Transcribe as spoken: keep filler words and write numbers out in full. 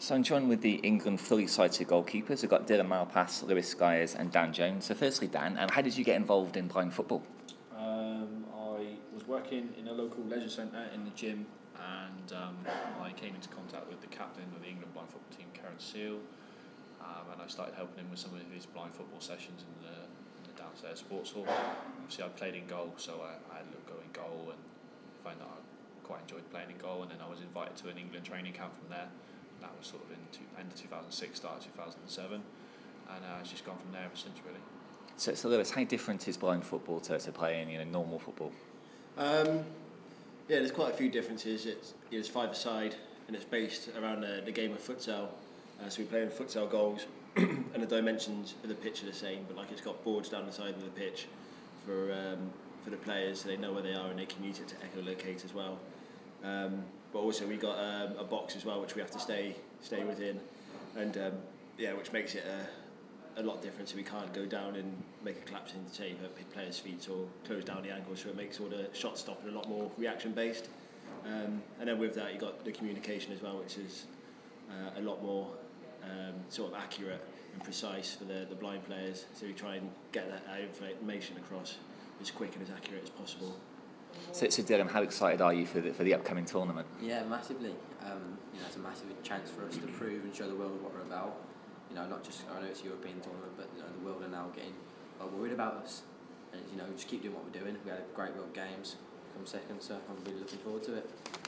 So I'm joined with the England fully sighted goalkeepers. We've got Dylan Malpass, Lewis Skyers and Dan Jones. So firstly, Dan, um, how did you get involved in blind football? Um, I was working in a local leisure centre in the gym, and um, I came into contact with the captain of the England blind football team, Karen Seal, um, and I started helping him with some of his blind football sessions in the, in the downstairs sports hall. Obviously I played in goal, so I, I had a little go in goal and found that I quite enjoyed playing in goal, and then I was invited to an England training camp from there. That was sort of in two, end of two thousand six, start of two thousand seven, and uh, it's just gone from there ever since, really. So, so Lewis, how different is blind football to, to playing you know, normal football? Um, yeah, there's quite a few differences. It's, it's five-a-side, and it's based around the, the game of futsal. Uh, so we play in futsal goals, and the dimensions of the pitch are the same, but like it's got boards down the side of the pitch for um, for the players, so they know where they are and they can use it to echolocate as well. Um, but also we got um, a box as well, which we have to stay stay within, and um, yeah, which makes it a, a lot different. So we can't go down and make a collapse into shape at players' feet or close down the angle. So it makes all the shot stopping a lot more reaction based. Um, and then with that, you got the communication as well, which is uh, a lot more um, sort of accurate and precise for the, the blind players. So we try and get that information across as quick and as accurate as possible. So, so Dylan, how excited are you for the, for the upcoming tournament? Yeah, massively. Um, you know, it's a massive chance for us to prove and show the world what we're about. You know, not just, I know it's a European tournament, but you know, the world are now getting well, worried about us. And you know, just keep doing what we're doing. We had great World Games, come second, so I'm really looking forward to it.